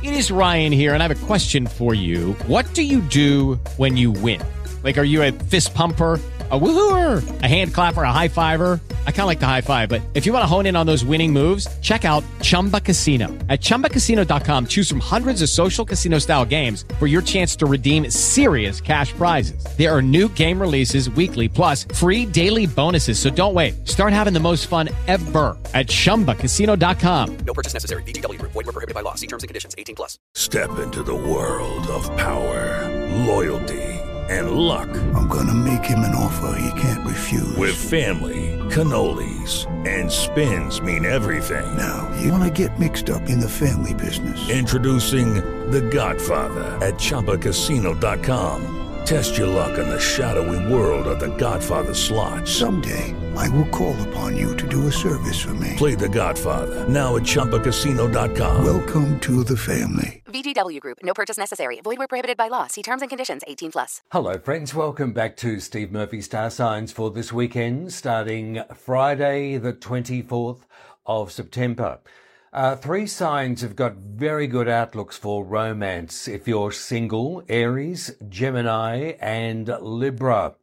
It is Ryan here, and I have a question for you. What do you do when you win? Like, are you a fist pumper, a woohooer, a hand clapper, a high fiver? I kind of like the high five, but if you want to hone in on those winning moves, check out Chumba Casino. At ChumbaCasino.com, choose from hundreds of social casino-style games for your chance to redeem serious cash prizes. There are new game releases weekly, plus free daily bonuses. So don't wait. Start having the most fun ever at ChumbaCasino.com. No purchase necessary. VGW Group. Void where prohibited by law. See terms and conditions. 18+. Step into the world of power, loyalty, and luck. I'm gonna make him an offer he can't refuse. With family, cannolis, and spins mean everything. Now, you wanna get mixed up in the family business. Introducing The Godfather at ChumbaCasino.com. Test your luck in the shadowy world of The Godfather slot. Someday, I will call upon you to do a service for me. Play The Godfather now at ChumbaCasino.com. Welcome to the family. VGW Group. No purchase necessary. Void where prohibited by law. See terms and conditions. 18+. Hello, friends. Welcome back to Steve Murphy Star Signs for this weekend, starting Friday, the 24th of September. Three signs have got very good outlooks for romance if you're single: Aries, Gemini, and Libra.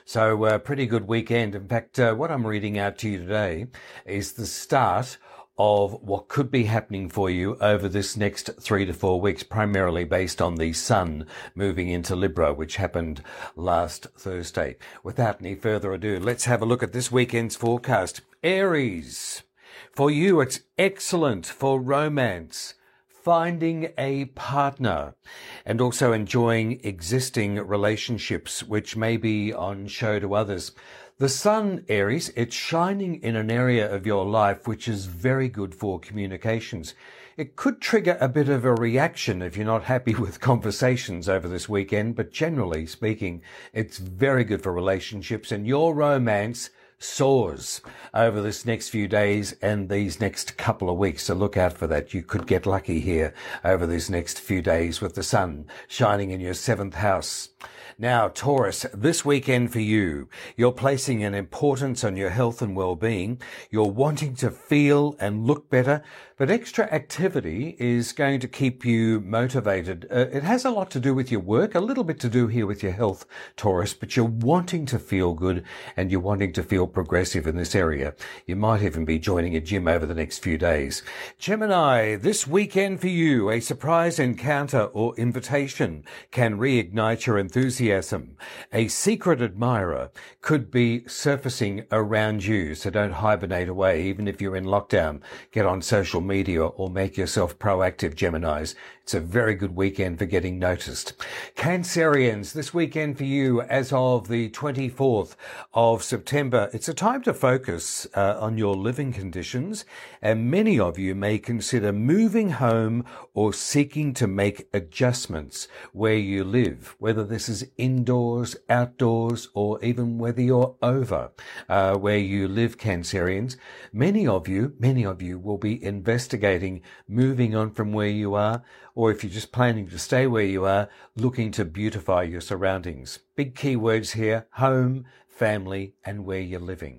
So pretty good weekend. In fact, what I'm reading out to you today is the start of what could be happening for you over this next 3 to 4 weeks, primarily based on the Sun moving into Libra, which happened last Thursday. Without any further ado, let's have a look at this weekend's forecast. Aries, for you, it's excellent for romance, finding a partner, and also enjoying existing relationships, which may be on show to others. The Sun, Aries, it's shining in an area of your life which is very good for communications. It could trigger a bit of a reaction if you're not happy with conversations over this weekend, but generally speaking, it's very good for relationships, and your romance soars over this next few days and these next couple of weeks. So look out for that. You could get lucky here over these next few days with the Sun shining in your 7th house. Now, Taurus, this weekend for you, you're placing an importance on your health and well-being. You're wanting to feel and look better, but extra activity is going to keep you motivated. It has a lot to do with your work, a little bit to do here with your health, Taurus, but you're wanting to feel good and you're wanting to feel progressive in this area. You might even be joining a gym over the next few days. Gemini, this weekend for you, a surprise encounter or invitation can reignite your enthusiasm. A secret admirer could be surfacing around you, so don't hibernate away. Even if you're in lockdown, get on social media or make yourself proactive, Geminis. It's a very good weekend for getting noticed. Cancerians, this weekend for you, as of the 24th of September, it's a time to focus on your living conditions, and many of you may consider moving home or seeking to make adjustments where you live, whether this is indoors, outdoors, or even whether you're over where you live, Cancerians. Many of you will be investigating moving on from where you are, or if you're just planning to stay where you are, looking to beautify your surroundings. Big keywords here: home, family, and where you're living.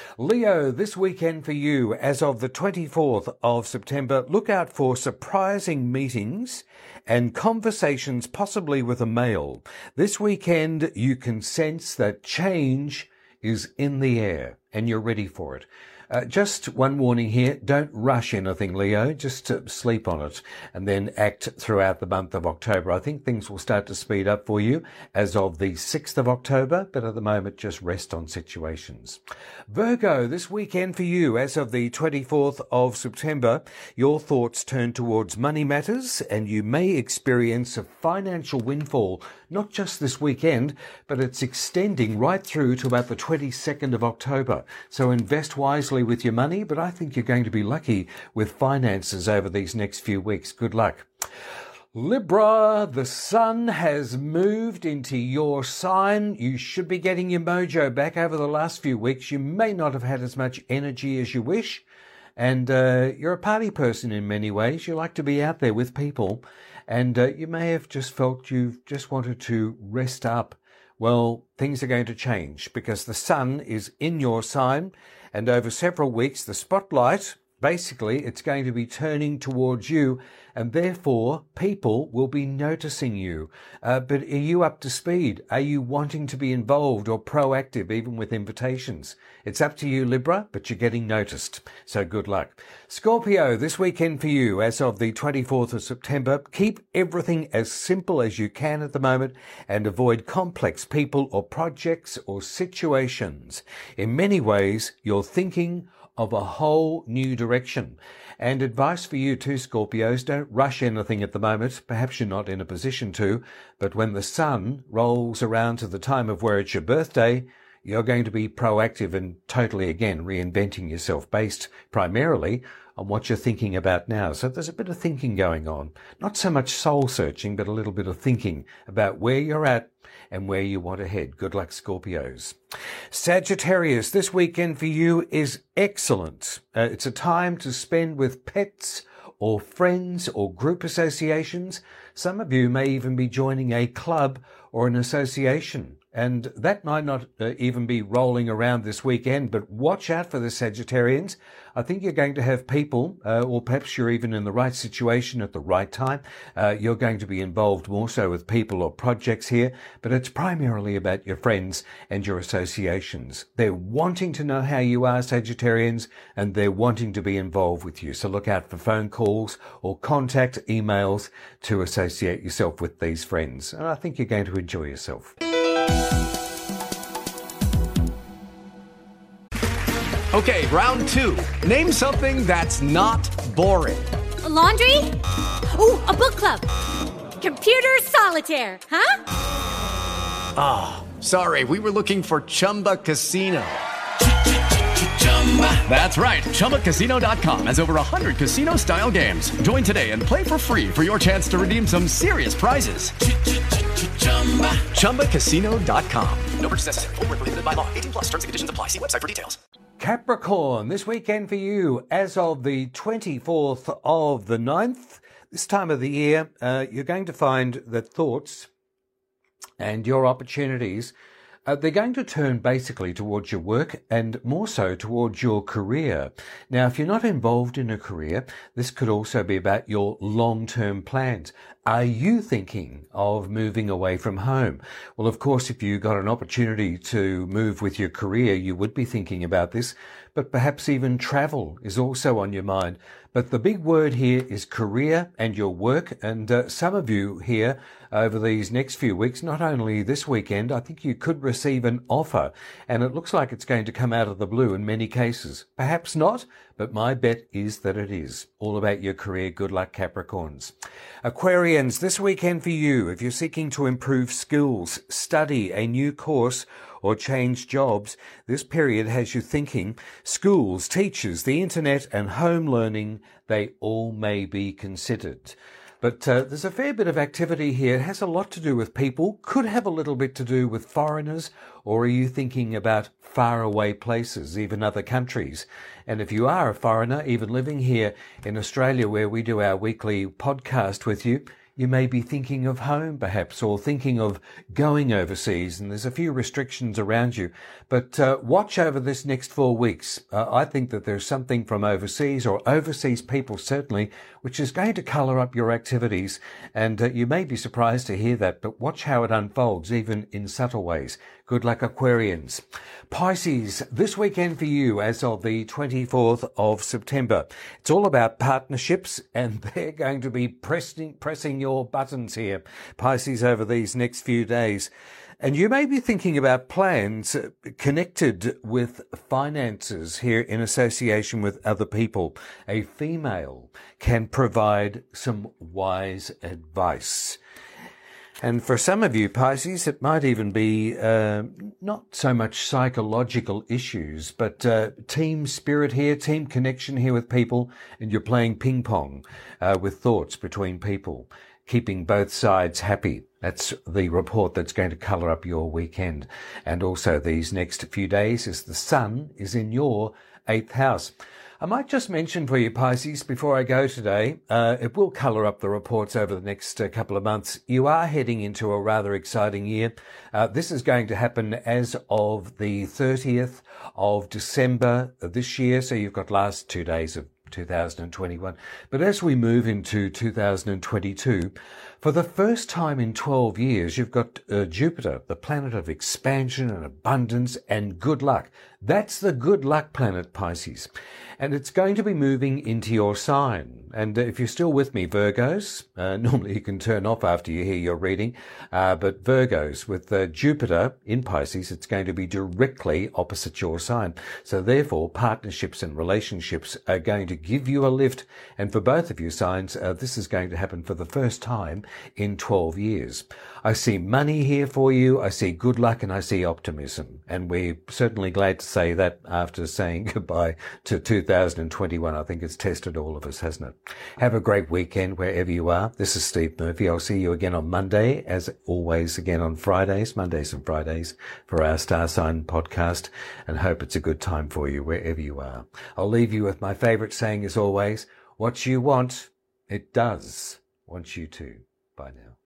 Leo, this weekend for you, as of the 24th of September, look out for surprising meetings and conversations, possibly with a male. This weekend, you can sense that change is in the air and you're ready for it. Just one warning here, don't rush anything, Leo, just sleep on it and then act throughout the month of October. I think things will start to speed up for you as of the 6th of October, but at the moment just rest on situations. Virgo, this weekend for you, as of the 24th of September, your thoughts turn towards money matters and you may experience a financial windfall, not just this weekend, but it's extending right through to about the 22nd of October. So invest wisely with your money, but I think you're going to be lucky with finances over these next few weeks. Good luck. Libra, the Sun has moved into your sign. You should be getting your mojo back over the last few weeks. You may not have had as much energy as you wish, and you're a party person in many ways. You like to be out there with people, and you may have just felt you've just wanted to rest up. Well, things are going to change because the Sun is in your sign, and over several weeks, the spotlight Basically, it's going to be turning towards you, and therefore people will be noticing you. But are you up to speed? Are you wanting to be involved or proactive, even with invitations? It's up to you, Libra, but you're getting noticed. So good luck. Scorpio, this weekend for you, as of the 24th of September, keep everything as simple as you can at the moment and avoid complex people or projects or situations. In many ways, you're thinking of a whole new direction. And advice for you too, Scorpios, don't rush anything at the moment. Perhaps you're not in a position to, but when the sun rolls around to the time of where it's your birthday, you're going to be proactive and totally, again, reinventing yourself based primarily on what you're thinking about now. So there's a bit of thinking going on. Not so much soul searching, but a little bit of thinking about where you're at and where you want to head. Good luck, Scorpios. Sagittarius, this weekend for you is excellent. It's a time to spend with pets or friends or group associations. Some of you may even be joining a club or an association. And that might not even be rolling around this weekend, but watch out for the Sagittarians. I think you're going to have people, or perhaps you're even in the right situation at the right time. You're going to be involved more so with people or projects here, but it's primarily about your friends and your associations. They're wanting to know how you are, Sagittarians, and they're wanting to be involved with you. So look out for phone calls or contact emails to associate yourself with these friends. And I think you're going to enjoy yourself. Okay, round two. Name something that's not boring. A laundry? Ooh, a book club. Computer solitaire, huh? Ah, sorry, we were looking for Chumba Casino. That's right, ChumbaCasino.com has over 100 casino-style games. Join today and play for free for your chance to redeem some serious prizes. ChumbaCasino.com. No purchase necessary. Void where prohibited by law. 18 plus terms and conditions apply. See website for details. Capricorn, this weekend for you, as of the 24th of the 9th, this time of the year, you're going to find that thoughts and your opportunities, they're going to turn basically towards your work and more so towards your career. Now, if you're not involved in a career, this could also be about your long-term plans. Are you thinking of moving away from home? Well, of course, if you got an opportunity to move with your career, you would be thinking about this, but perhaps even travel is also on your mind. But the big word here is career and your work. And some of you here over these next few weeks, not only this weekend, I think you could receive an offer. And it looks like it's going to come out of the blue in many cases. Perhaps not, but my bet is that it is. All about your career. Good luck, Capricorns. Aquarians, this weekend for you, if you're seeking to improve skills, study a new course, or change jobs, this period has you thinking. Schools, teachers, the internet and home learning, they all may be considered. But there's a fair bit of activity here. It has a lot to do with people, could have a little bit to do with foreigners, or are you thinking about faraway places, even other countries? And if you are a foreigner, even living here in Australia where we do our weekly podcast with you, you may be thinking of home perhaps, or thinking of going overseas, and there's a few restrictions around you. But watch over this next 4 weeks. I think that there's something from overseas, or overseas people certainly, which is going to colour up your activities. And you may be surprised to hear that, but watch how it unfolds, even in subtle ways. Good luck, Aquarians. Pisces, this weekend for you as of the 24th of September. It's all about partnerships, and they're going to be pressing your buttons here, Pisces, over these next few days. And you may be thinking about plans connected with finances here in association with other people. A female can provide some wise advice. And for some of you, Pisces, it might even be not so much psychological issues, but team spirit here, team connection here with people, and you're playing ping pong with thoughts between people, keeping both sides happy. That's the report that's going to colour up your weekend. And also these next few days as the sun is in your 8th house. I might just mention for you, Pisces, before I go today, it will colour up the reports over the next couple of months. You are heading into a rather exciting year. This is going to happen as of the 30th of December this year. So you've got last 2 days of 2021. But as we move into 2022, for the first time in 12 years, you've got Jupiter, the planet of expansion and abundance and good luck. That's the good luck planet, Pisces. And it's going to be moving into your sign. And if you're still with me, Virgos, normally you can turn off after you hear your reading, but Virgos, with Jupiter in Pisces, it's going to be directly opposite your sign. So therefore, partnerships and relationships are going to give you a lift. And for both of you signs, this is going to happen for the first time in 12 years. I see money here for you, I see good luck, and I see optimism. And we're certainly glad to say that after saying goodbye to 2021. I think it's tested all of us, hasn't it? Have a great weekend wherever you are. This is Steve Murphy. I'll see you again on Monday, as always, again on Fridays, Mondays and Fridays, for our Star Sign podcast, and hope it's a good time for you wherever you are. I'll leave you with my favourite saying as always, what you want, it does want you to. Bye now.